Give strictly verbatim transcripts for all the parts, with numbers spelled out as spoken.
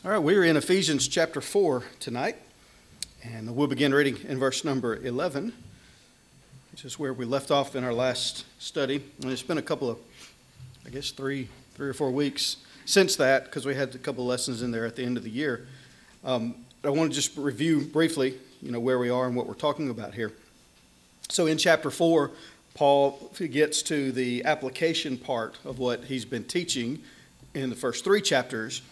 All right, we're in Ephesians chapter four tonight, and we'll begin reading in verse number eleven, which is where we left off in our last study. And it's been a couple of, I guess, three, three or four weeks since that, because we had a couple of lessons in there at the end of the year. Um, I want to just review briefly, you know, where we are and what we're talking about here. So in chapter four, Paul gets to the application part of what he's been teaching in the first three chapters.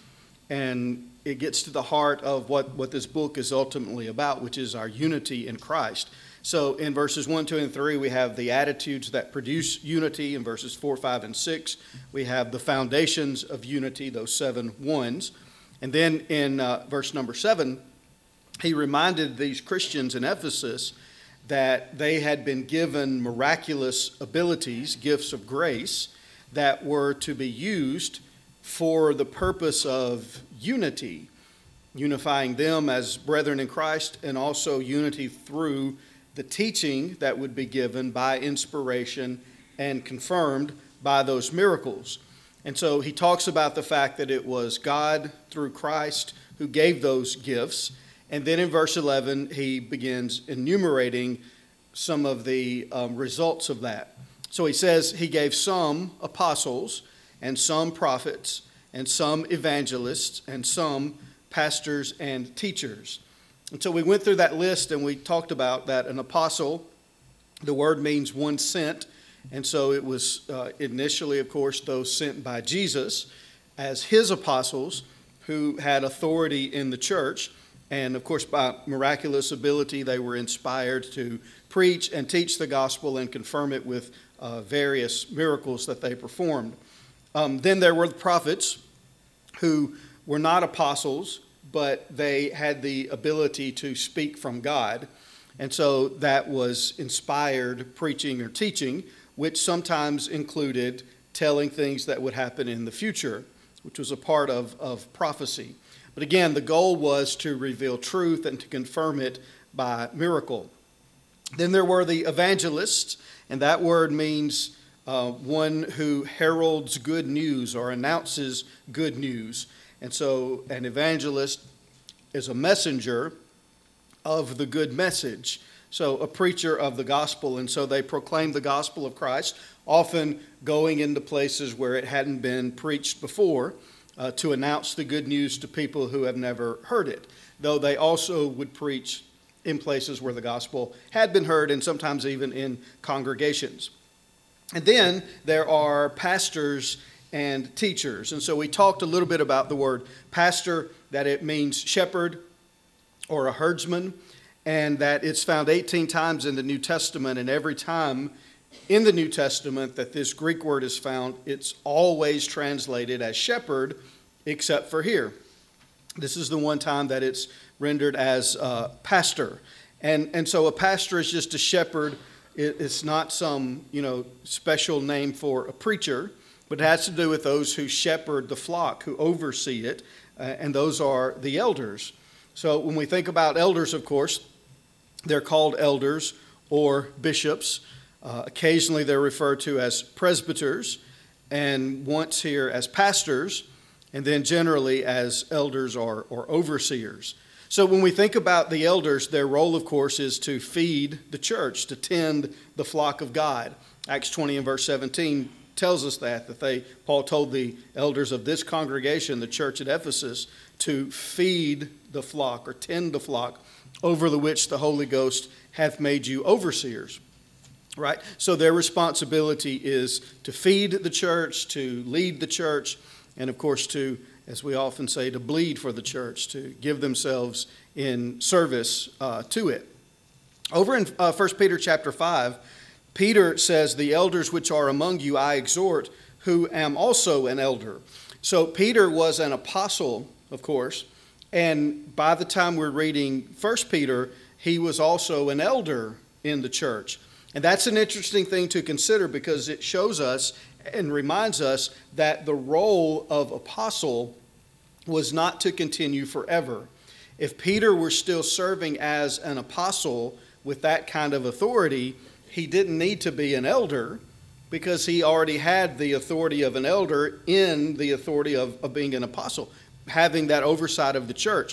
And it gets to the heart of what, what this book is ultimately about, which is our unity in Christ. So in verses one, two, and three, we have the attitudes that produce unity. In verses four, five, and six, we have the foundations of unity, those seven ones. And then in uh, verse number seven, he reminded these Christians in Ephesus that they had been given miraculous abilities, gifts of grace, that were to be used for the purpose of unity, unifying them as brethren in Christ, and also unity through the teaching that would be given by inspiration and confirmed by those miracles. And so he talks about the fact that it was God through Christ who gave those gifts. And then in verse eleven, he begins enumerating some of the um, results of that. So he says he gave some apostles, and some prophets, and some evangelists, and some pastors and teachers. And so we went through that list, and we talked about that an apostle, the word means one sent, and so it was uh, initially, of course, those sent by Jesus as his apostles who had authority in the church. And of course, by miraculous ability, they were inspired to preach and teach the gospel and confirm it with uh, various miracles that they performed. Um, then there were the prophets who were not apostles, but they had the ability to speak from God. And so that was inspired preaching or teaching, which sometimes included telling things that would happen in the future, which was a part of, of prophecy. But again, the goal was to reveal truth and to confirm it by miracle. Then there were the evangelists, and that word means Uh, one who heralds good news or announces good news. And so an evangelist is a messenger of the good message. So a preacher of the gospel. And so they proclaim the gospel of Christ, often going into places where it hadn't been preached before uh, to announce the good news to people who have never heard it. Though they also would preach in places where the gospel had been heard, and sometimes even in congregations. And then there are pastors and teachers. And so we talked a little bit about the word pastor, that it means shepherd or a herdsman, and that it's found eighteen times in the New Testament. And every time in the New Testament that this Greek word is found, it's always translated as shepherd, except for here. This is the one time that it's rendered as uh, pastor. And, and so a pastor is just a shepherd. It's not some, you know, special name for a preacher, but it has to do with those who shepherd the flock, who oversee it, uh, and those are the elders. So when we think about elders, of course, they're called elders or bishops. Uh, occasionally they're referred to as presbyters, and once here as pastors, and then generally as elders or, or overseers. So when we think about the elders, their role, of course, is to feed the church, to tend the flock of God. Acts twenty and verse seventeen tells us that, that they, Paul told the elders of this congregation, the church at Ephesus, to feed the flock or tend the flock over the which the Holy Ghost hath made you overseers. Right? So their responsibility is to feed the church, to lead the church, and of course to, as we often say, to bleed for the church, to give themselves in service uh, to it. Over in uh, First Peter chapter five, Peter says, "The elders which are among you I exhort, who am also an elder." So Peter was an apostle, of course, and by the time we're reading First Peter, he was also an elder in the church. And that's an interesting thing to consider, because it shows us and reminds us that the role of apostle was not to continue forever. If Peter were still serving as an apostle with that kind of authority, he didn't need to be an elder, because he already had the authority of an elder in the authority of, of being an apostle. having that oversight of the church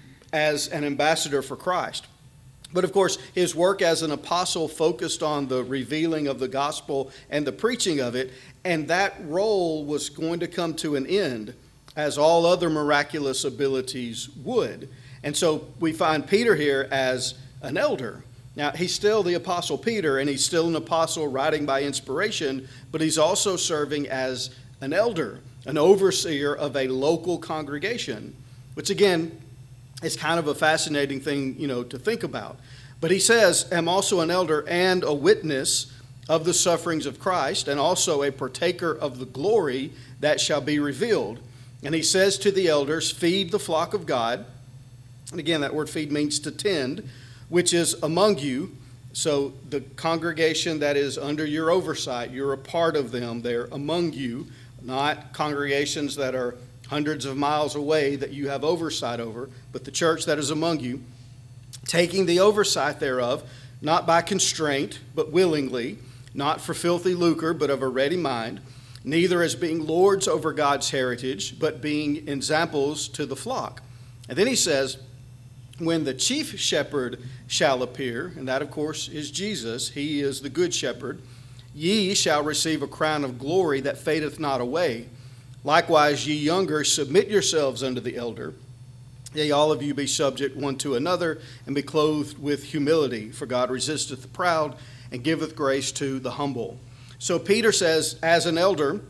as an ambassador for Christ. But of course, his work as an apostle focused on the revealing of the gospel and the preaching of it, and that role was going to come to an end, as all other miraculous abilities would. And so we find Peter here as an elder. Now, he's still the Apostle Peter, and he's still an apostle writing by inspiration, but he's also serving as an elder, an overseer of a local congregation, which again is kind of a fascinating thing, you know, to think about. But he says, "I'm also an elder and a witness of the sufferings of Christ, and also a partaker of the glory that shall be revealed." And he says to the elders, "Feed the flock of God." And again, that word feed means to tend, which is among you. So the congregation that is under your oversight, you're a part of them. They're among you, not congregations that are hundreds of miles away that you have oversight over, but the church that is among you, taking the oversight thereof, not by constraint, but willingly, not for filthy lucre, but of a ready mind, neither as being lords over God's heritage, but being examples to the flock. And then he says, "When the chief shepherd shall appear," and that of course is Jesus, he is the good shepherd, "ye shall receive a crown of glory that fadeth not away. Likewise, ye younger, submit yourselves unto the elder. Yea, all of you be subject one to another, and be clothed with humility. For God resisteth the proud, and giveth grace to the humble." So Peter says, as an elder,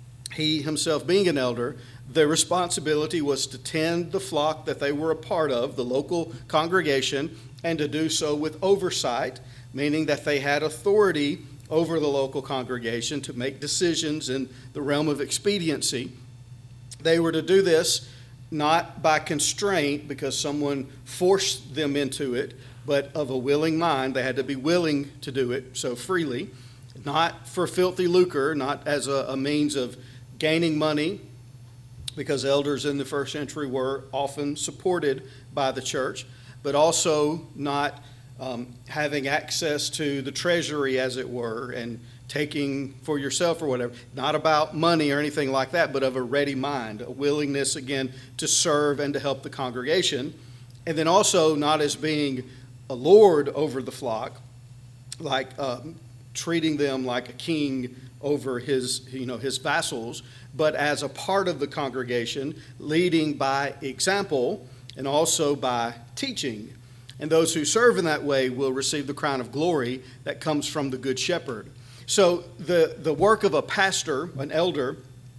he himself being an elder, the responsibility was to tend the flock that they were a part of, the local congregation, and to do so with oversight, meaning that they had authority over the local congregation to make decisions in the realm of expediency. They were to do this not by constraint because someone forced them into it, but of a willing mind. They had to be willing to do it so freely, not for filthy lucre, not as a, a means of gaining money, because elders in the first century were often supported by the church, but also not um, having access to the treasury, as it were, and taking for yourself or whatever. Not about money or anything like that, but of a ready mind, a willingness, again, to serve and to help the congregation. And then also not as being a lord over the flock, like um, treating them like a king over his, you know, his vassals, but as a part of the congregation, leading by example and also by teaching. And those who serve in that way will receive the crown of glory that comes from the good shepherd. So the, the work of a pastor, an elder,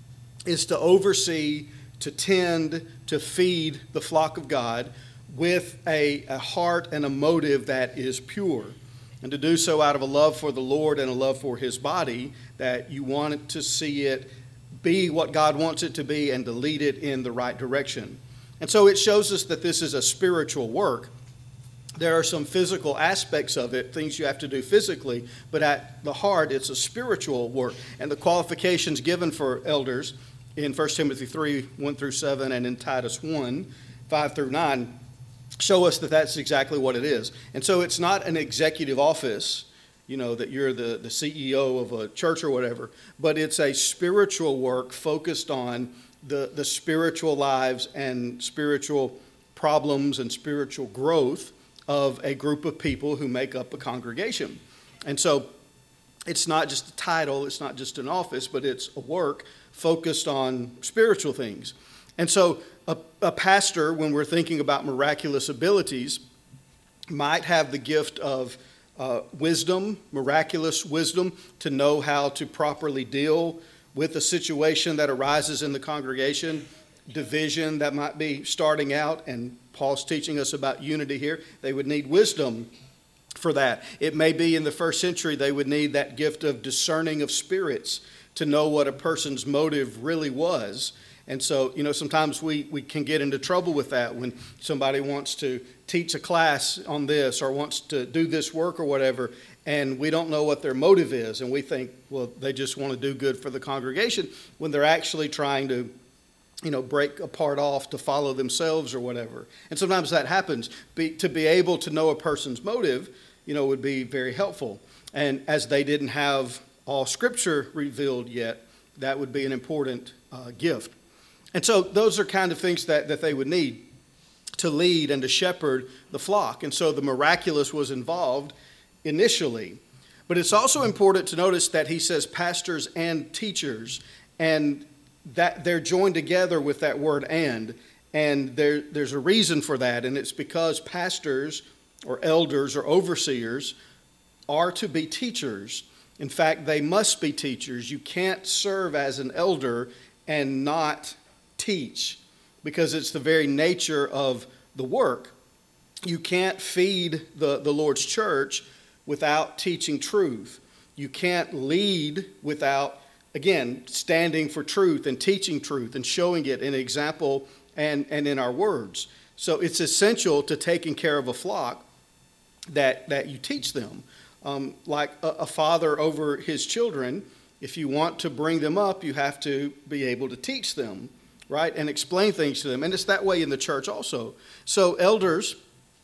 is to oversee, to tend, to feed the flock of God with a, a heart and a motive that is pure. And to do so out of a love for the Lord and a love for his body, that you want to see it be what God wants it to be and to lead it in the right direction. And so it shows us that this is a spiritual work. There are some physical aspects of it, things you have to do physically, but at the heart, it's a spiritual work. And the qualifications given for elders in First Timothy three, one through seven, and in Titus one, five through nine, show us that that's exactly what it is. And so it's not an executive office, you know, that you're the, the C E O of a church or whatever, but it's a spiritual work focused on the, the spiritual lives and spiritual problems and spiritual growth of a group of people who make up a congregation. And so it's not just a title, it's not just an office, but it's a work focused on spiritual things. And so a, a pastor, when we're thinking about miraculous abilities, might have the gift of uh, wisdom, miraculous wisdom, to know how to properly deal with a situation that arises in the congregation, division that might be starting out, and Paul's teaching us about unity here. They would need wisdom for that. It may be in the first century they would need that gift of discerning of spirits to know what a person's motive really was. And so, you know, sometimes we, we can get into trouble with that when somebody wants to teach a class on this or wants to do this work or whatever, and we don't know what their motive is, and we think, well, they just want to do good for the congregation, when they're actually trying to, you know, break a part off to follow themselves or whatever. And sometimes that happens. Be, to be able to know a person's motive, you know, would be very helpful. And as they didn't have all Scripture revealed yet, that would be an important uh, gift. And so those are kind of things that, that they would need to lead and to shepherd the flock. And so the miraculous was involved initially. But it's also important to notice that he says pastors and teachers, and that they're joined together with that word and. And there, there's a reason for that, and it's because pastors or elders or overseers are to be teachers. In fact, they must be teachers. You can't serve as an elder and not teach, because it's the very nature of the work. You can't feed the, the Lord's church without teaching truth. You can't lead without, again, standing for truth and teaching truth and showing it in example and, and in our words. So it's essential to taking care of a flock that, that you teach them. Um, like a, a father over his children, if you want to bring them up, you have to be able to teach them, right, and explain things to them. And it's that way in the church also. So elders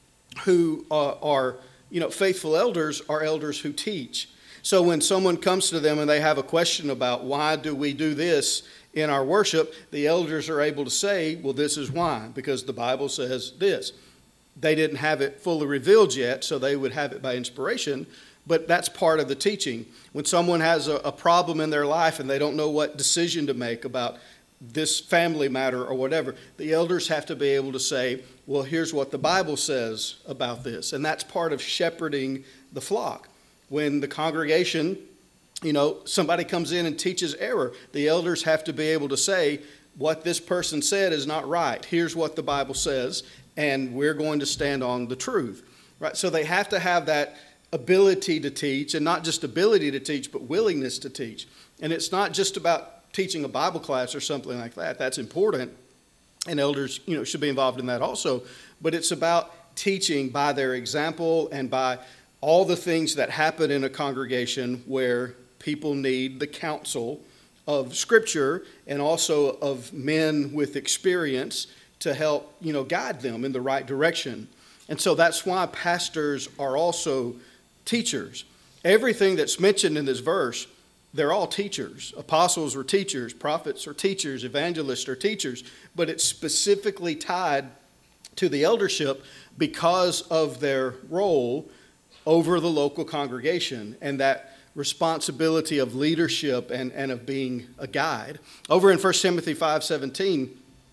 who uh, are, you know, faithful elders are elders who teach. So when someone comes to them and they have a question about why do we do this in our worship, the elders are able to say, well, this is why, because the Bible says this. They didn't have it fully revealed yet, so they would have it by inspiration, but that's part of the teaching. When someone has a, a problem in their life and they don't know what decision to make about this family matter or whatever, the elders have to be able to say, well, here's what the Bible says about this. And that's part of shepherding the flock. When the congregation, you know, somebody comes in and teaches error, the elders have to be able to say, what this person said is not right. Here's what the Bible says, and we're going to stand on the truth. Right? So they have to have that ability to teach, and not just ability to teach, but willingness to teach. And it's not just about teaching a Bible class or something like that. That's important, and elders, you know, should be involved in that also. But it's about teaching by their example and by all the things that happen in a congregation where people need the counsel of Scripture and also of men with experience to help, you know, guide them in the right direction. And so that's why pastors are also teachers. Everything that's mentioned in this verse, they're all teachers. Apostles were teachers, prophets are teachers, evangelists are teachers, but it's specifically tied to the eldership because of their role over the local congregation and that responsibility of leadership and, and of being a guide. Over in First Timothy five seventeen,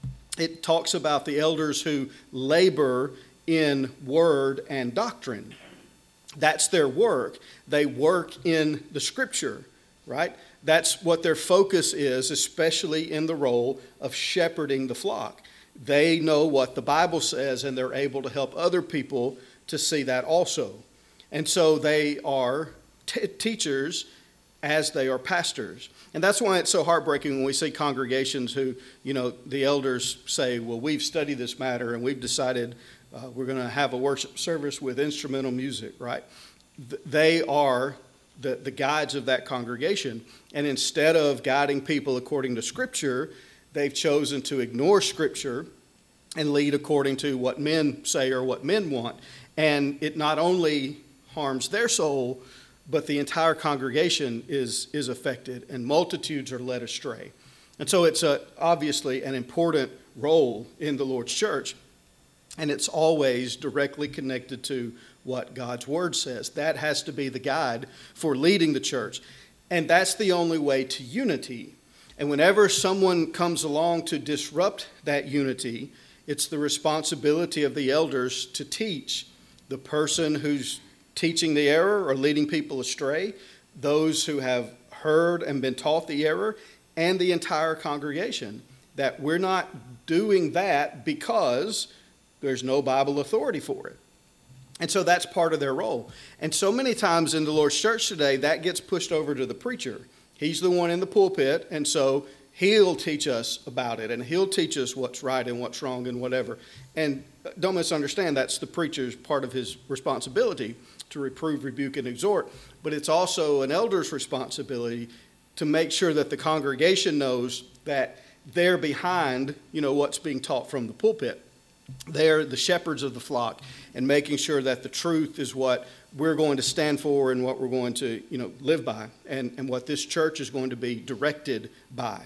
it talks about the elders who labor in word and doctrine. That's their work. They work in the Scripture, right? That's what their focus is, especially in the role of shepherding the flock. They know what the Bible says, and they're able to help other people to see that also. And so they are t- teachers as they are pastors. And that's why it's so heartbreaking when we see congregations who, you know, the elders say, well, we've studied this matter and we've decided uh, we're going to have a worship service with instrumental music, right? Th- they are the, the guides of that congregation. And instead of guiding people according to Scripture, they've chosen to ignore Scripture and lead according to what men say or what men want. And it not only harms their soul, but the entire congregation is, is affected, and multitudes are led astray. And so it's a, obviously an important role in the Lord's church, and it's always directly connected to what God's Word says. That has to be the guide for leading the church, and that's the only way to unity. And whenever someone comes along to disrupt that unity, it's the responsibility of the elders to teach the person who's teaching the error or leading people astray, those who have heard and been taught the error, and the entire congregation, that we're not doing that because there's no Bible authority for it. And so that's part of their role. And so many times in the Lord's church today, that gets pushed over to the preacher. He's the one in the pulpit, and so he'll teach us about it, and he'll teach us what's right and what's wrong and whatever. And don't misunderstand, that's the preacher's part of his responsibility, to reprove, rebuke, and exhort. But it's also an elder's responsibility to make sure that the congregation knows that they're behind, you know, what's being taught from the pulpit. They're the shepherds of the flock, and making sure that the truth is what we're going to stand for and what we're going to, you know, live by, and, and what this church is going to be directed by.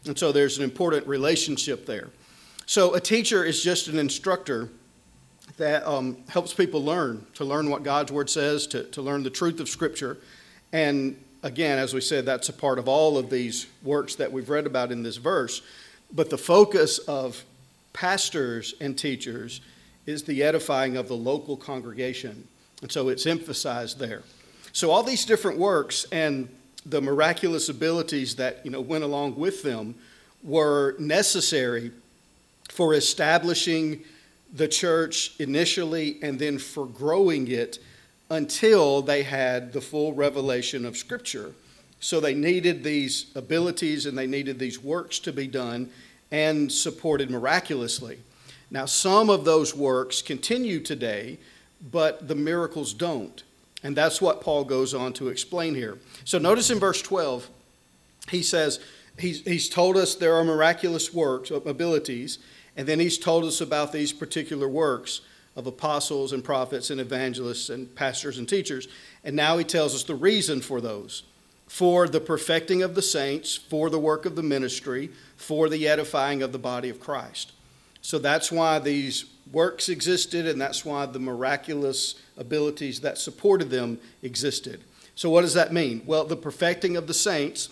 And so there's an important relationship there. So a teacher is just an instructor that um, helps people learn, to learn what God's Word says, to, to learn the truth of Scripture. And again, as we said, that's a part of all of these works that we've read about in this verse. But the focus of pastors and teachers is the edifying of the local congregation. And so it's emphasized there. So all these different works and the miraculous abilities that, you know, went along with them were necessary for establishing the church initially and then for growing it until they had the full revelation of Scripture. So they needed these abilities and they needed these works to be done and supported miraculously. Now, some of those works continue today, but the miracles don't. And that's what Paul goes on to explain here. So notice in verse twelve, he says, he's, he's told us there are miraculous works, abilities, and then he's told us about these particular works of apostles and prophets and evangelists and pastors and teachers. And now he tells us the reason for those. For the perfecting of the saints, for the work of the ministry, for the edifying of the body of Christ. So that's why these works existed, and that's why the miraculous abilities that supported them existed. So what does that mean? Well, the perfecting of the saints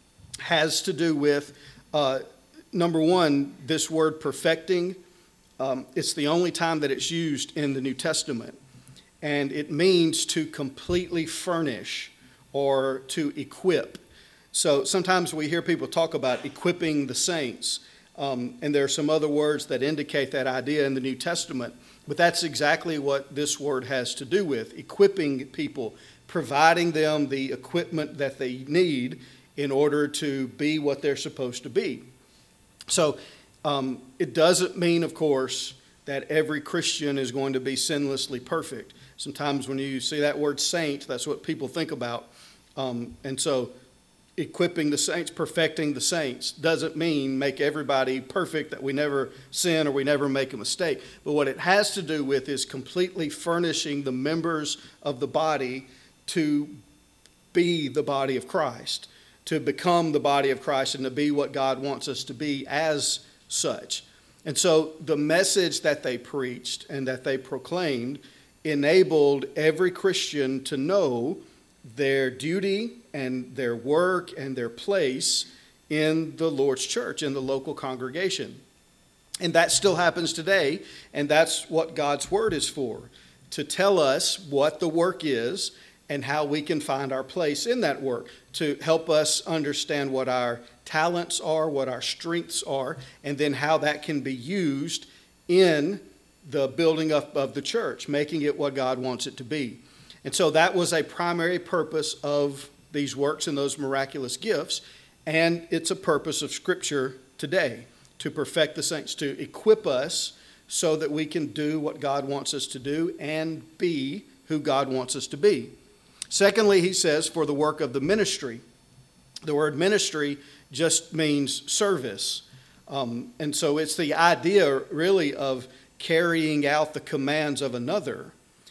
has to do with, uh, number one, this word perfecting. Um, it's the only time that it's used in the New Testament. And it means to completely furnish or to equip. So sometimes we hear people talk about equipping the saints. Um, and there are some other words that indicate that idea in the New Testament. But that's exactly what this word has to do with, equipping people, providing them the equipment that they need in order to be what they're supposed to be. So um, it doesn't mean, of course, that every Christian is going to be sinlessly perfect. Sometimes when you see that word saint, that's what people think about. Um, and so equipping the saints, perfecting the saints, doesn't mean make everybody perfect, that we never sin or we never make a mistake. But what it has to do with is completely furnishing the members of the body to be the body of Christ, to become the body of Christ and to be what God wants us to be as such. And so the message that they preached and that they proclaimed enabled every Christian to know their duty and their work and their place in the Lord's church, in the local congregation. And that still happens today, and that's what God's word is for, to tell us what the work is and how we can find our place in that work, to help us understand what our talents are, what our strengths are, and then how that can be used in the building up of the church, making it what God wants it to be. And so that was a primary purpose of these works and those miraculous gifts, and it's a purpose of Scripture today, to perfect the saints, to equip us so that we can do what God wants us to do and be who God wants us to be. Secondly, he says, for the work of the ministry. The word ministry just means service. Um, and so it's the idea, really, of carrying out the commands of another.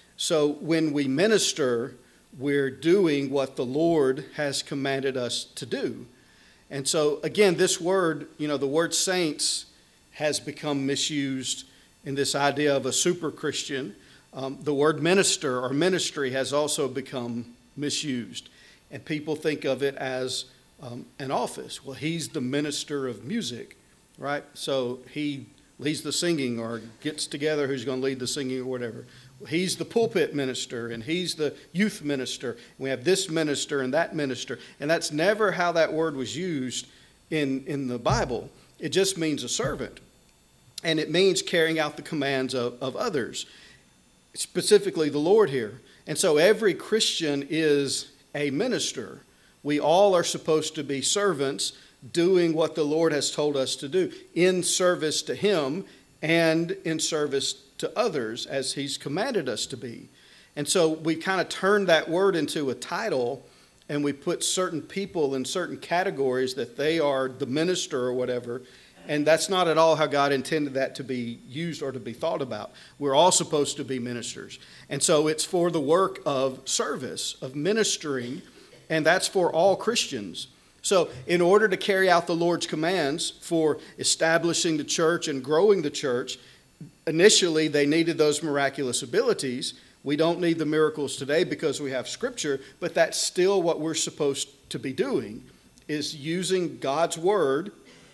So when we minister, we're doing what the Lord has commanded us to do. And so, again, this word, you know, the word saints has become misused in this idea of a super Christian. Um, the word minister or ministry has also become misused. And people think of it as um, an office. Well, he's the minister of music, right? So he leads the singing or gets together who's going to lead the singing or whatever. He's the pulpit minister, and he's the youth minister. We have this minister and that minister. And that's never how that word was used in, in the Bible. It just means a servant. And it means carrying out the commands of, of others, specifically the Lord here. And so every Christian is a minister. We all are supposed to be servants doing what the Lord has told us to do in service to Him and in service to others as He's commanded us to be. And so we kind of turned that word into a title, and we put certain people in certain categories that they are the minister or whatever. And that's not at all how God intended that to be used or to be thought about. We're all supposed to be ministers. And so it's for the work of service, of ministering, and that's for all Christians. So in order to carry out the Lord's commands for establishing the church and growing the church, initially they needed those miraculous abilities. We don't need the miracles today because we have Scripture, but that's still what we're supposed to be doing, is using God's Word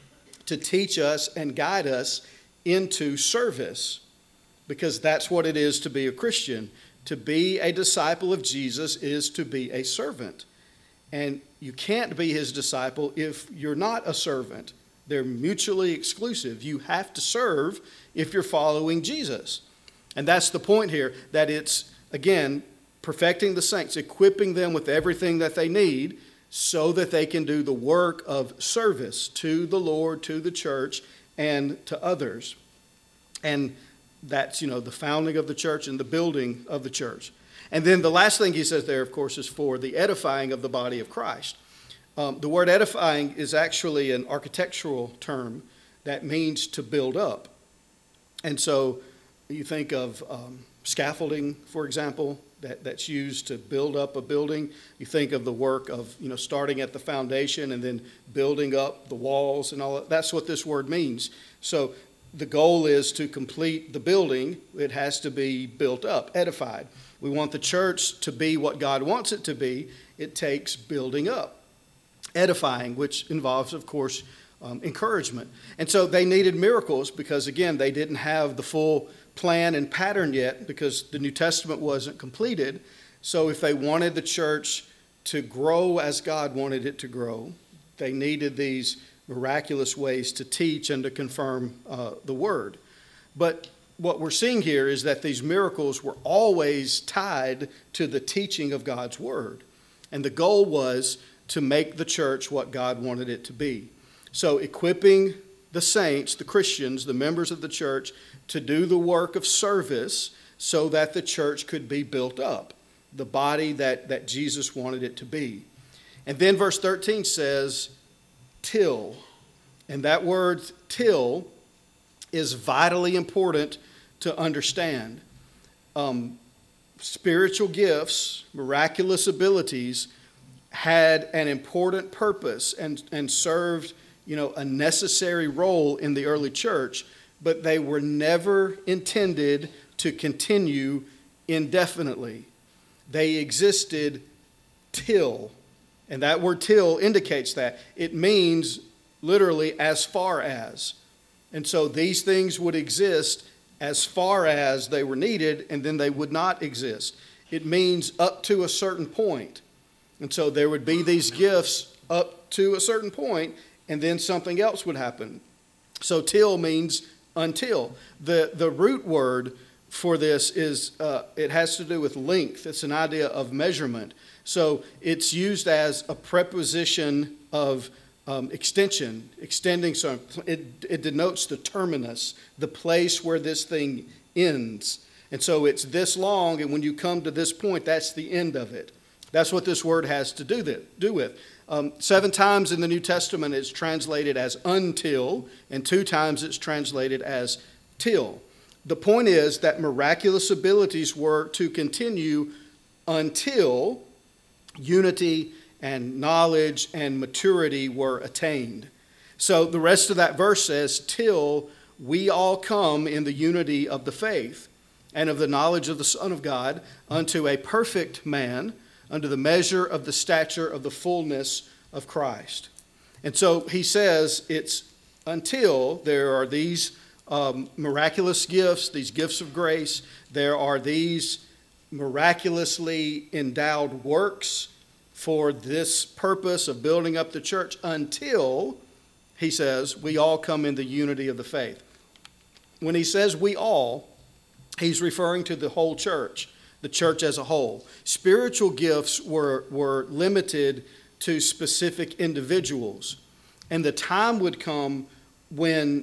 to teach us and guide us into service, because that's what it is to be a Christian. To be a disciple of Jesus is to be a servant. And you can't be his disciple if you're not a servant. They're mutually exclusive. You have to serve if you're following Jesus. And that's the point here, that it's, again, perfecting the saints, equipping them with everything that they need so that they can do the work of service to the Lord, to the church, and to others. And that's, you know, the founding of the church and the building of the church. And then the last thing he says there, of course, is for the edifying of the body of Christ. Um, the word edifying is actually an architectural term that means to build up. And so you think of um, scaffolding, for example, that, that's used to build up a building. You think of the work of, you know, starting at the foundation and then building up the walls and all that. That's what this word means. So the goal is to complete the building. It has to be built up, edified. We want the church to be what God wants it to be. It takes building up, edifying, which involves, of course, um, encouragement. And so they needed miracles because, again, they didn't have the full plan and pattern yet because the New Testament wasn't completed. So if they wanted the church to grow as God wanted it to grow, they needed these miraculous ways to teach and to confirm uh, the word. But what we're seeing here is that these miracles were always tied to the teaching of God's word. And the goal was to make the church what God wanted it to be. So equipping the saints, the Christians, the members of the church, to do the work of service so that the church could be built up, the body that, that Jesus wanted it to be. And then verse thirteen says, till. And that word till is vitally important to understand. Um, spiritual gifts, miraculous abilities had an important purpose and, and served, you know, a necessary role in the early church, but they were never intended to continue indefinitely. They existed till. And that word till indicates that. It means literally as far as. And so these things would exist as far as they were needed, and then they would not exist. It means up to a certain point. And so there would be these gifts up to a certain point, and then something else would happen. So till means until. The, the root word for this is, uh, it has to do with length. It's an idea of measurement. So it's used as a preposition of um, extension, extending. So it, it denotes the terminus, the place where this thing ends. And so it's this long, and when you come to this point, that's the end of it. That's what this word has to do, that, do with. Um, seven times in the New Testament it's translated as until, and two times it's translated as till. The point is that miraculous abilities were to continue until unity and knowledge and maturity were attained. So the rest of that verse says, till we all come in the unity of the faith and of the knowledge of the Son of God unto a perfect man, under the measure of the stature of the fullness of Christ. And so he says it's until there are these um, miraculous gifts, these gifts of grace, there are these miraculously endowed works for this purpose of building up the church, until, he says, we all come in the unity of the faith. When he says we all, he's referring to the whole church, the church as a whole. Spiritual gifts were, were limited to specific individuals. And the time would come when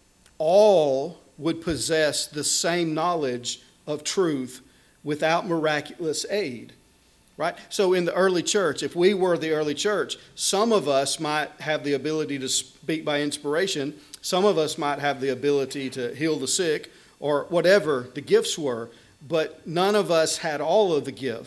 all would possess the same knowledge of truth without miraculous aid. Right? So in the early church, if we were the early church, some of us might have the ability to speak by inspiration. Some of us might have the ability to heal the sick or whatever the gifts were. But none of us had all of the gifts.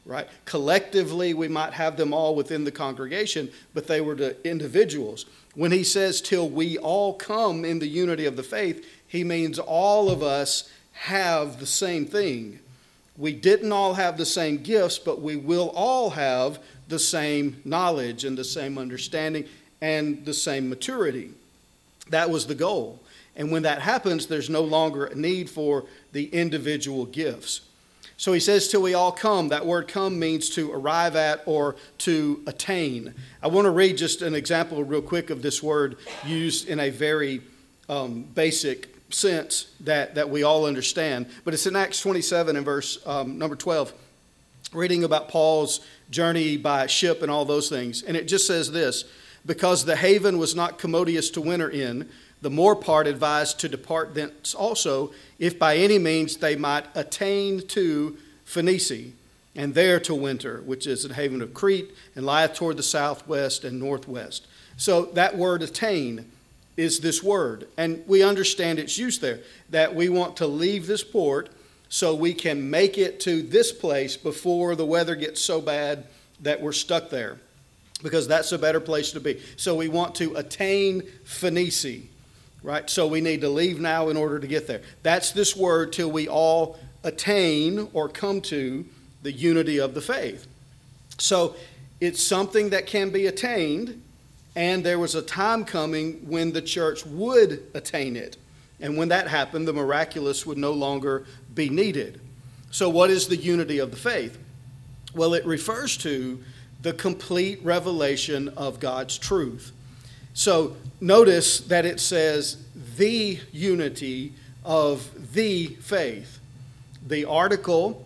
right? Collectively, we might have them all within the congregation, but they were to individuals. When he says, till we all come in the unity of the faith, he means all of us have the same thing. We didn't all have the same gifts, but we will all have the same knowledge and the same understanding and the same maturity. That was the goal. And when that happens, there's no longer a need for the individual gifts. So he says, till we all come. That word come means to arrive at or to attain. I want to read just an example real quick of this word used in a very um, basic sense that, that we all understand. But it's in Acts twenty-seven and verse um, number twelve, reading about Paul's journey by ship and all those things. And it just says this: because the haven was not commodious to winter in, the more part advised to depart thence also, if by any means they might attain to Phoenicia, and there to winter, which is the haven of Crete, and lieth toward the southwest and northwest. So that word attain is this word, and we understand its use there, that we want to leave this port so we can make it to this place before the weather gets so bad that we're stuck there, because that's a better place to be. So we want to attain Phoenicia. Right? So we need to leave now in order to get there. That's this word, till we all attain or come to the unity of the faith. So it's something that can be attained, and there was a time coming when the church would attain it. And when that happened, the miraculous would no longer be needed. So what is the unity of the faith? Well, it refers to the complete revelation of God's truth. So notice that it says the unity of the faith. The article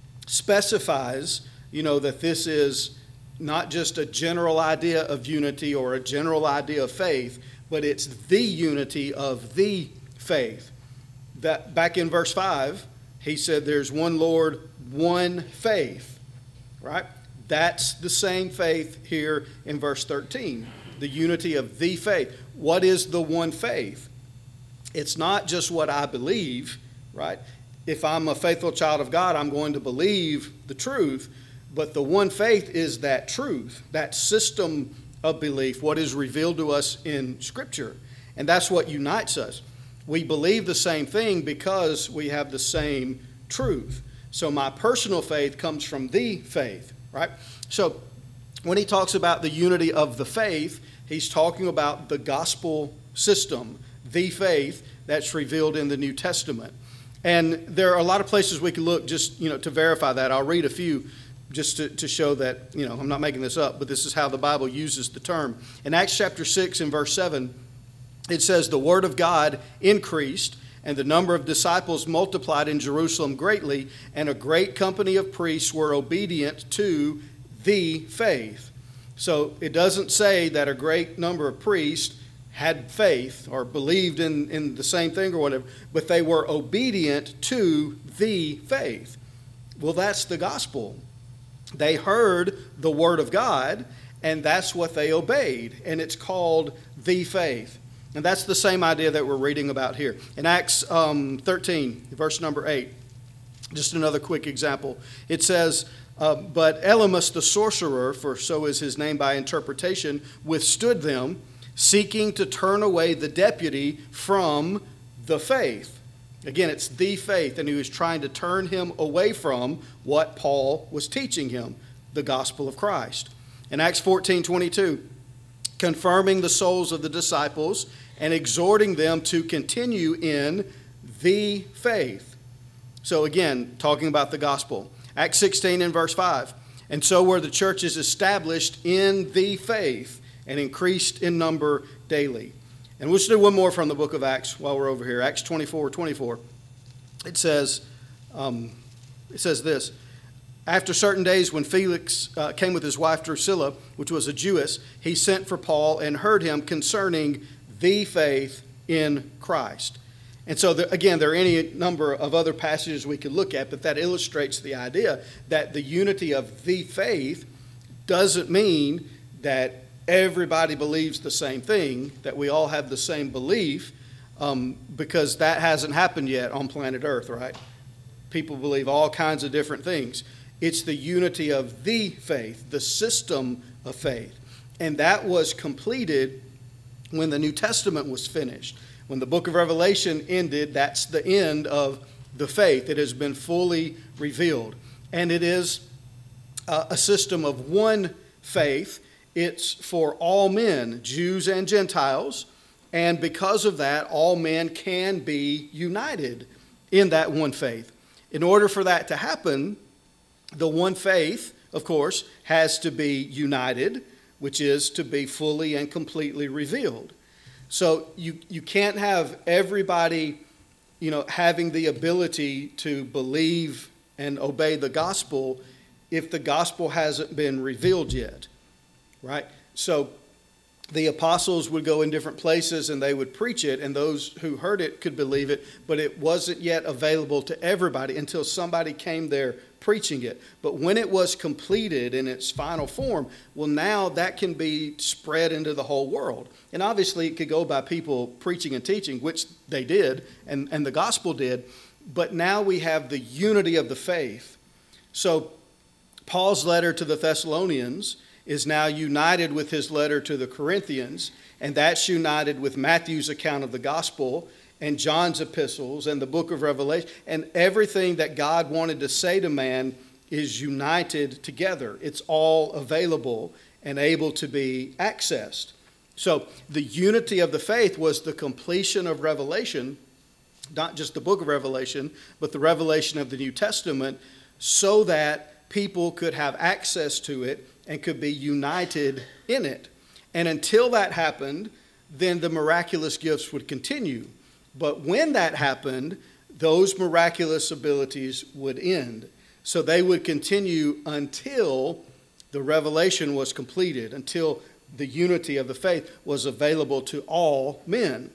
specifies, you know, that this is not just a general idea of unity or a general idea of faith, but it's the unity of the faith. That back in verse five, he said there's one Lord, one faith, right? That's the same faith here in verse thirteen. The unity of the faith. What is the one faith? It's not just what I believe, right? If I'm a faithful child of God, I'm going to believe the truth. But the one faith is that truth, that system of belief, what is revealed to us in Scripture. And that's what unites us. We believe the same thing because we have the same truth. So my personal faith comes from the faith, right? So when he talks about the unity of the faith, he's talking about the gospel system, the faith that's revealed in the New Testament. And there are a lot of places we can look just, you know, to verify that. I'll read a few just to, to show that, you know, I'm not making this up, but this is how the Bible uses the term. In Acts chapter six and verse seven, it says, the word of God increased, and the number of disciples multiplied in Jerusalem greatly, and a great company of priests were obedient to the faith. So it doesn't say that a great number of priests had faith or believed in, in the same thing or whatever, but they were obedient to the faith. Well, that's the gospel. They heard the word of God, and that's what they obeyed, and it's called the faith. And that's the same idea that we're reading about here. In Acts um, thirteen, verse number eight, just another quick example. It says, Uh, but Elymas the sorcerer, for so is his name by interpretation, withstood them, seeking to turn away the deputy from the faith. Again, it's the faith, and he was trying to turn him away from what Paul was teaching him, the gospel of Christ. In Acts fourteen twenty-two, confirming the souls of the disciples and exhorting them to continue in the faith. So again, talking about the gospel. Acts sixteen and verse five. And so were the churches established in the faith and increased in number daily. And we'll just do one more from the book of Acts while we're over here. Acts twenty-four twenty-four. It says, um, it says this. After certain days, when Felix uh, came with his wife Drusilla, which was a Jewess, he sent for Paul and heard him concerning the faith in Christ. And so, the, again, there are any number of other passages we could look at, but that illustrates the idea that the unity of the faith doesn't mean that everybody believes the same thing, that we all have the same belief, um, because that hasn't happened yet on planet Earth, right? People believe all kinds of different things. It's the unity of the faith, the system of faith. And that was completed when the New Testament was finished. When the book of Revelation ended, that's the end of the faith. It has been fully revealed. And it is a system of one faith. It's for all men, Jews and Gentiles. And because of that, all men can be united in that one faith. In order for that to happen, the one faith, of course, has to be united, which is to be fully and completely revealed. So you, you can't have everybody, you know, having the ability to believe and obey the gospel if the gospel hasn't been revealed yet, right? So the apostles would go in different places and they would preach it, and those who heard it could believe it, but it wasn't yet available to everybody until somebody came there preaching it. But when it was completed in its final form, well, now that can be spread into the whole world. And obviously it could go by people preaching and teaching, which they did, and, and the gospel did. But now we have the unity of the faith. So Paul's letter to the Thessalonians is now united with his letter to the Corinthians, and that's united with Matthew's account of the gospel and John's epistles and the book of Revelation. And everything that God wanted to say to man is united together. It's all available and able to be accessed. So the unity of the faith was the completion of Revelation, not just the book of Revelation, but the revelation of the New Testament, so that people could have access to it and could be united in it. And until that happened, then the miraculous gifts would continue. But when that happened, those miraculous abilities would end. So they would continue until the revelation was completed, until the unity of the faith was available to all men.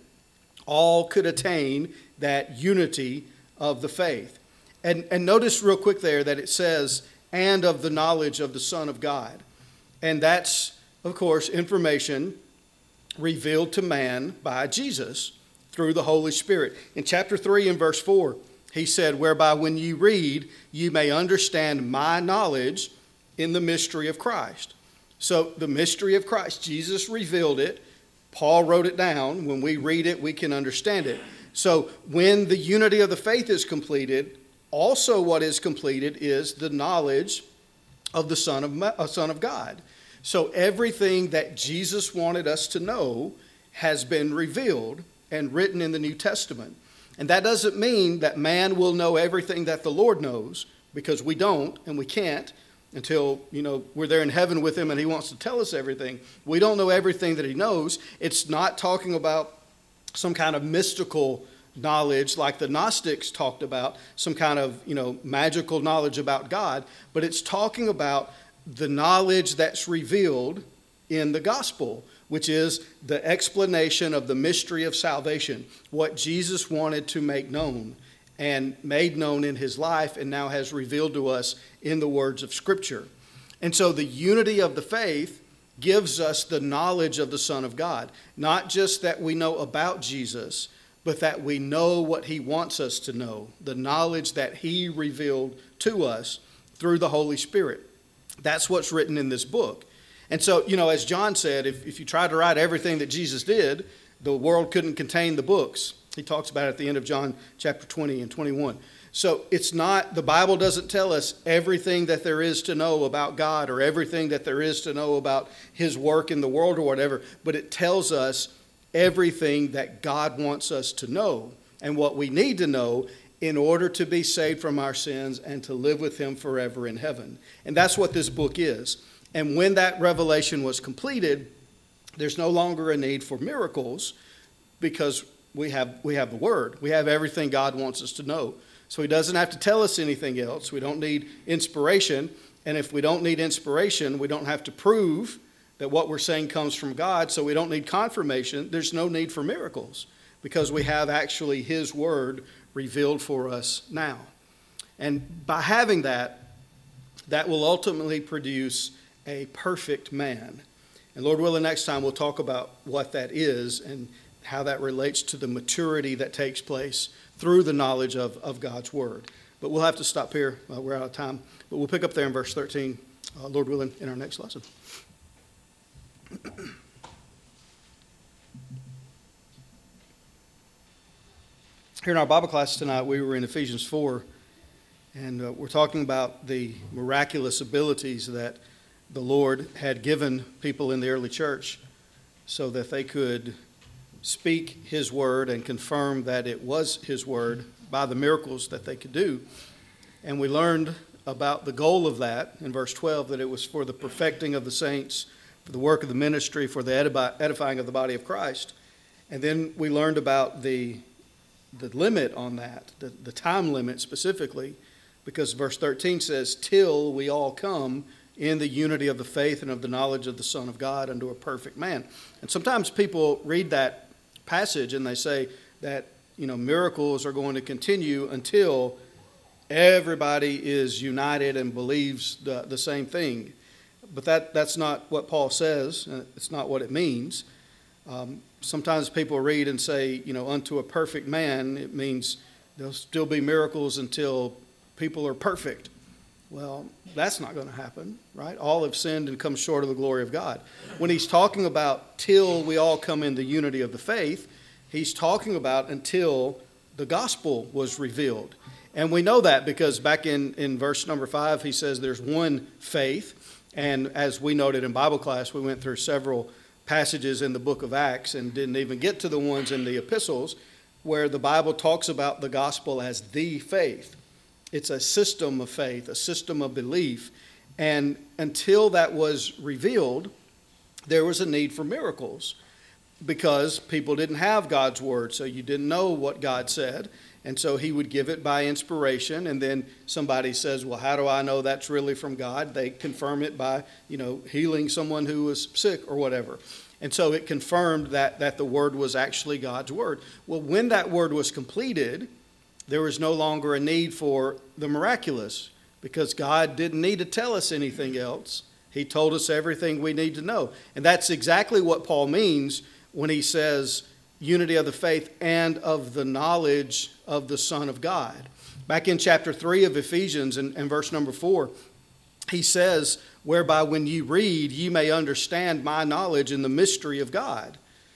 All could attain that unity of the faith. And, and notice real quick there that it says, and of the knowledge of the Son of God. And that's, of course, information revealed to man by Jesus through the Holy Spirit. In chapter three and verse four, he said, whereby when you read, you may understand my knowledge in the mystery of Christ. So the mystery of Christ, Jesus revealed it. Paul wrote it down. When we read it, we can understand it. So when the unity of the faith is completed, also what is completed is the knowledge of the Son of, uh, Son of God. So everything that Jesus wanted us to know has been revealed and written in the New Testament. And that doesn't mean that man will know everything that the Lord knows, because we don't and we can't until, you know, we're there in heaven with him and he wants to tell us everything. We don't know everything that he knows. It's not talking about some kind of mystical knowledge like the Gnostics talked about, some kind of, you know, magical knowledge about God, but it's talking about the knowledge that's revealed in the gospel, which is the explanation of the mystery of salvation, what Jesus wanted to make known and made known in his life and now has revealed to us in the words of Scripture. And so the unity of the faith gives us the knowledge of the Son of God, not just that we know about Jesus, but that we know what he wants us to know, the knowledge that he revealed to us through the Holy Spirit. That's what's written in this book. And so, you know, as John said, if, if you tried to write everything that Jesus did, the world couldn't contain the books. He talks about it at the end of John chapter twenty and twenty-one. So it's not, the Bible doesn't tell us everything that there is to know about God or everything that there is to know about his work in the world or whatever, but it tells us everything that God wants us to know and what we need to know in order to be saved from our sins and to live with him forever in heaven. And that's what this book is. And when that revelation was completed, there's no longer a need for miracles because we have we have the Word. We have everything God wants us to know. So he doesn't have to tell us anything else. We don't need inspiration. And if we don't need inspiration, we don't have to prove that what we're saying comes from God, so we don't need confirmation. There's no need for miracles because we have actually his word revealed for us now. And by having that, that will ultimately produce a perfect man. And Lord willing, next time we'll talk about what that is and how that relates to the maturity that takes place through the knowledge of, of God's word. But we'll have to stop here. Uh, we're out of time. But we'll pick up there in verse thirteen, uh, Lord willing, in our next lesson. Here in our Bible class tonight, we were in Ephesians four, and uh, we're talking about the miraculous abilities that the Lord had given people in the early church so that they could speak His word and confirm that it was His word by the miracles that they could do. And we learned about the goal of that in verse twelve, that it was for the perfecting of the saints, for the work of the ministry, for the edifying of the body of Christ. And then we learned about the the limit on that, the, the time limit specifically, because verse thirteen says, till we all come in the unity of the faith and of the knowledge of the Son of God unto a perfect man. And sometimes people read that passage and they say that, you know, miracles are going to continue until everybody is united and believes the, the same thing. But that, that's not what Paul says. It's not what it means. Um, sometimes people read and say, you know, unto a perfect man, it means there'll still be miracles until people are perfect. Well, that's not going to happen, right? All have sinned and come short of the glory of God. When he's talking about till we all come in the unity of the faith, he's talking about until the gospel was revealed. And we know that because back in, in verse number five, he says there's one faith. And as we noted in Bible class, we went through several passages in the book of Acts and didn't even get to the ones in the epistles where the Bible talks about the gospel as the faith. It's a system of faith, a system of belief. And until that was revealed, there was a need for miracles because people didn't have God's word, so you didn't know what God said. And so he would give it by inspiration, and then somebody says, well, how do I know that's really from God? They confirm it by, you know, healing someone who was sick or whatever. And so it confirmed that, that the word was actually God's word. Well, when that word was completed, there was no longer a need for the miraculous because God didn't need to tell us anything else. He told us everything we need to know. And that's exactly what Paul means when he says unity of the faith and of the knowledge of the Son of God. Back in chapter three of Ephesians and, and verse number four, he says, whereby when ye read, ye may understand my knowledge in the mystery of God.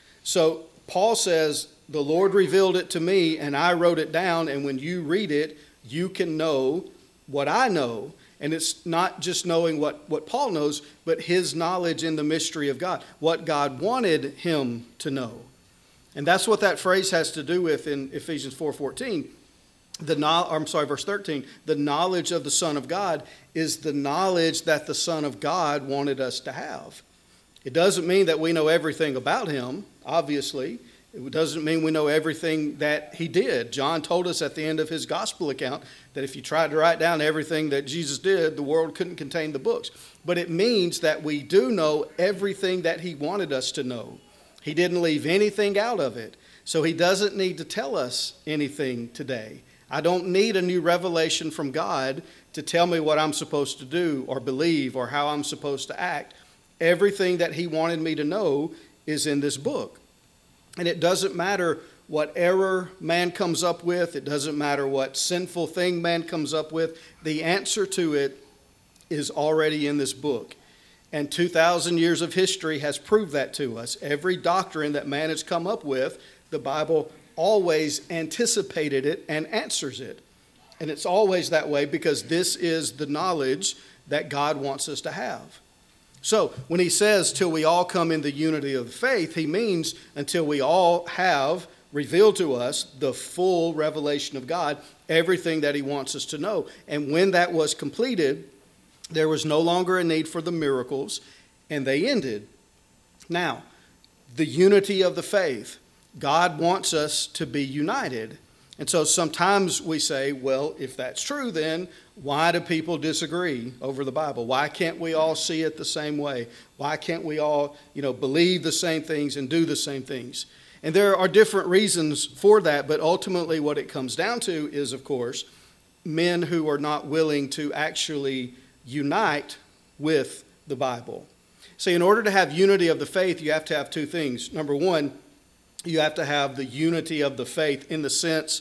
So Paul says, the Lord revealed it to me and I wrote it down, and when you read it, you can know what I know. And it's not just knowing what, what Paul knows, but his knowledge in the mystery of God, what God wanted him to know. And that's what that phrase has to do with in Ephesians four fourteen. The no, I'm sorry, verse thirteen. The knowledge of the Son of God is the knowledge that the Son of God wanted us to have. It doesn't mean that we know everything about him, obviously. It doesn't mean we know everything that he did. John told us at the end of his gospel account that if you tried to write down everything that Jesus did, the world couldn't contain the books. But it means that we do know everything that he wanted us to know. He didn't leave anything out of it. So he doesn't need to tell us anything today. I don't need a new revelation from God to tell me what I'm supposed to do or believe or how I'm supposed to act. Everything that he wanted me to know is in this book. And it doesn't matter what error man comes up with. It doesn't matter what sinful thing man comes up with. The answer to it is already in this book. And two thousand years of history has proved that to us. Every doctrine that man has come up with, the Bible always anticipated it and answers it. And it's always that way because this is the knowledge that God wants us to have. So when he says till we all come in the unity of faith, he means until we all have revealed to us the full revelation of God, everything that he wants us to know. And when that was completed, there was no longer a need for the miracles, and they ended. Now, the unity of the faith. God wants us to be united. And so sometimes we say, well, if that's true, then why do people disagree over the Bible? Why can't we all see it the same way? Why can't we all, you know, believe the same things and do the same things? And there are different reasons for that, but ultimately what it comes down to is, of course, men who are not willing to actually unite with the Bible. See, in order to have unity of the faith, you have to have two things. Number one, you have to have the unity of the faith in the sense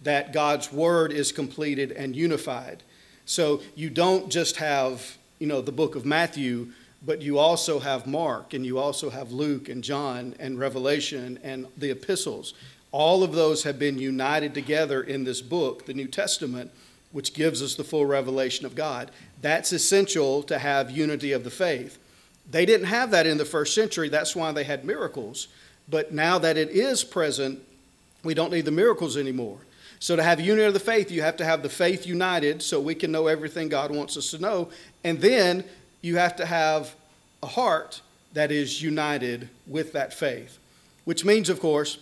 that God's word is completed and unified. So you don't just have, you know, the book of Matthew, but you also have Mark, and you also have Luke and John and Revelation and the epistles. All of those have been united together in this book, the New Testament, which gives us the full revelation of God. That's essential to have unity of the faith. They didn't have that in the first century. That's why they had miracles. But now that it is present, we don't need the miracles anymore. So to have unity of the faith, you have to have the faith united so we can know everything God wants us to know. And then you have to have a heart that is united with that faith, which means, of course,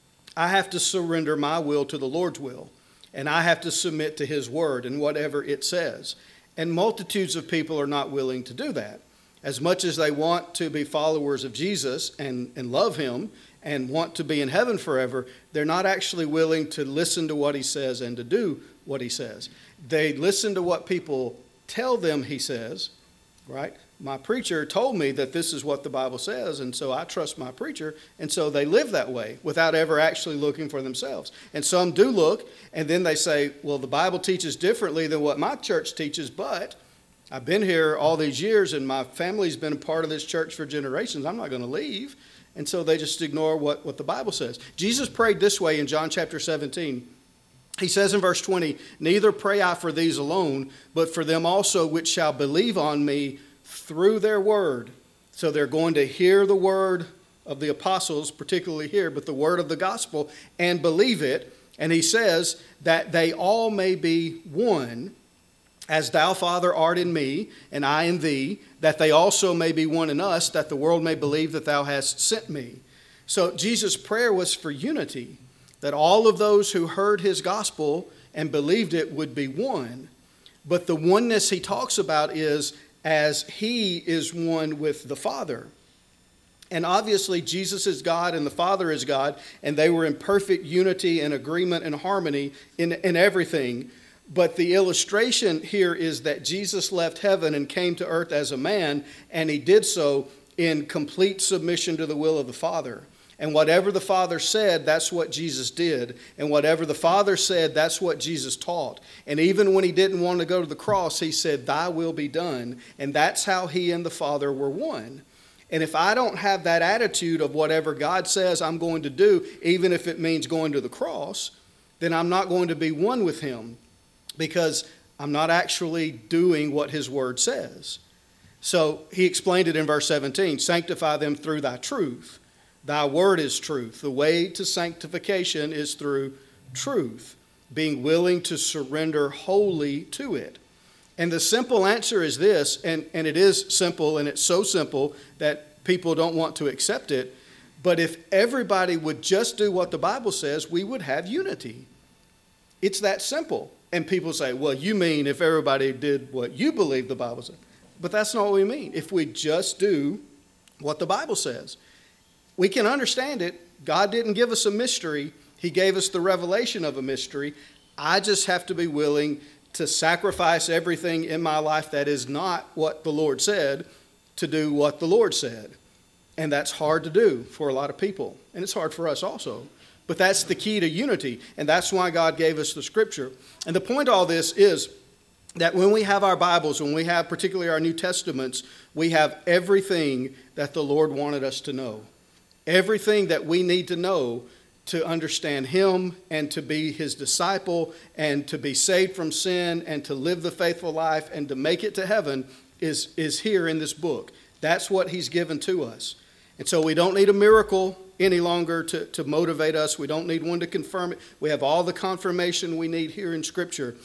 I have to surrender my will to the Lord's will, and I have to submit to his word and whatever it says. And multitudes of people are not willing to do that. As much as they want to be followers of Jesus and, and love him and want to be in heaven forever, they're not actually willing to listen to what he says and to do what he says. They listen to what people tell them he says, right? My preacher told me that this is what the Bible says, and so I trust my preacher, and so they live that way without ever actually looking for themselves. And some do look, and then they say, well, the Bible teaches differently than what my church teaches, but I've been here all these years, and my family's been a part of this church for generations. I'm not going to leave. And so they just ignore what, what the Bible says. Jesus prayed this way in John chapter seventeen. He says in verse twenty, neither pray I for these alone, but for them also which shall believe on me through their word. So they're going to hear the word of the apostles, particularly here, but the word of the gospel, and believe it. And he says that they all may be one, as thou, Father, art in me, and I in thee, that they also may be one in us, that the world may believe that thou hast sent me. So Jesus' prayer was for unity, that all of those who heard his gospel and believed it would be one. But the oneness he talks about is as he is one with the Father. And obviously Jesus is God and the Father is God, and they were in perfect unity and agreement and harmony in, in everything. But the illustration here is that Jesus left heaven and came to earth as a man, and he did so in complete submission to the will of the Father. And whatever the Father said, that's what Jesus did. And whatever the Father said, that's what Jesus taught. And even when he didn't want to go to the cross, he said, thy will be done. And that's how he and the Father were one. And if I don't have that attitude of whatever God says I'm going to do, even if it means going to the cross, then I'm not going to be one with him, because I'm not actually doing what his word says. So he explained it in verse seventeen, sanctify them through thy truth. Thy word is truth. The way to sanctification is through truth, being willing to surrender wholly to it. And the simple answer is this, and, and it is simple, and it's so simple that people don't want to accept it, but if everybody would just do what the Bible says, we would have unity. It's that simple. And people say, well, you mean if everybody did what you believe the Bible says. But that's not what we mean. If we just do what the Bible says, we can understand it. God didn't give us a mystery. He gave us the revelation of a mystery. I just have to be willing to sacrifice everything in my life that is not what the Lord said to do what the Lord said. And that's hard to do for a lot of people. And it's hard for us also. But that's the key to unity, and that's why God gave us the Scripture. And the point of all this is that when we have our Bibles, when we have particularly our New Testaments, we have everything that the Lord wanted us to know. Everything that we need to know to understand him and to be his disciple and to be saved from sin and to live the faithful life and to make it to heaven is, is here in this book. That's what he's given to us. And so we don't need a miracle any longer to, to motivate us. We don't need one to confirm it. We have all the confirmation we need here in Scripture.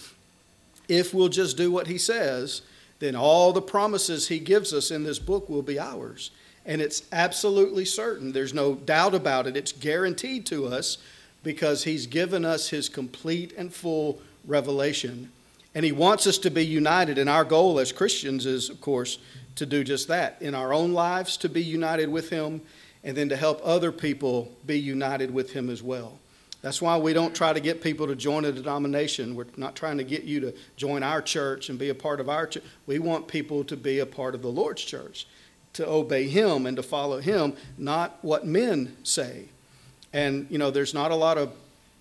If we'll just do what he says, then all the promises he gives us in this book will be ours. And it's absolutely certain. There's no doubt about it. It's guaranteed to us because he's given us his complete and full revelation. And he wants us to be united. And our goal as Christians is, of course, to do just that. In our own lives, to be united with him, and then to help other people be united with him as well. That's why we don't try to get people to join a denomination. We're not trying to get you to join our church and be a part of our church. We want people to be a part of the Lord's church, to obey him and to follow him, not what men say. And, you know, there's not a lot of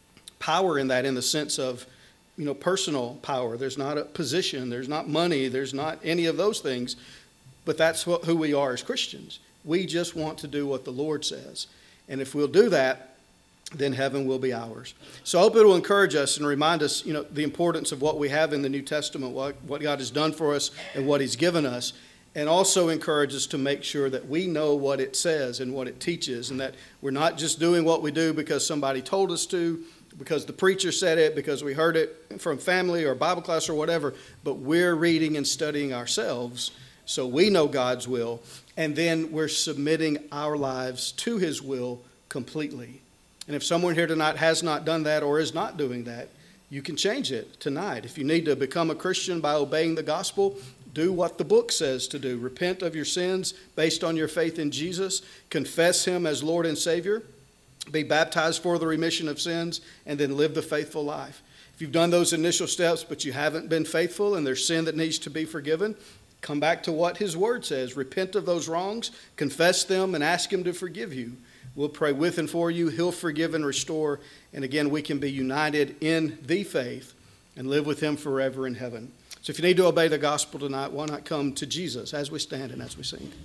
power in that in the sense of, you know, personal power. There's not a position. There's not money. There's not any of those things. But that's what, who we are as Christians. We just want to do what the Lord says. And if we'll do that, then heaven will be ours. So I hope it will encourage us and remind us, you know, the importance of what we have in the New Testament, what, what God has done for us and what he's given us, and also encourage us to make sure that we know what it says and what it teaches, and that we're not just doing what we do because somebody told us to, because the preacher said it, because we heard it from family or Bible class or whatever, but we're reading and studying ourselves so we know God's will, and then we're submitting our lives to his will completely. And if someone here tonight has not done that or is not doing that, you can change it tonight. If you need to become a Christian by obeying the gospel, do what the book says to do. Repent of your sins based on your faith in Jesus. Confess him as Lord and Savior. Be baptized for the remission of sins, and then live the faithful life. If you've done those initial steps, but you haven't been faithful and there's sin that needs to be forgiven, come back to what his word says. Repent of those wrongs, confess them, and ask him to forgive you. We'll pray with and for you. He'll forgive and restore. And again, we can be united in the faith and live with him forever in heaven. So if you need to obey the gospel tonight, why not come to Jesus as we stand and as we sing?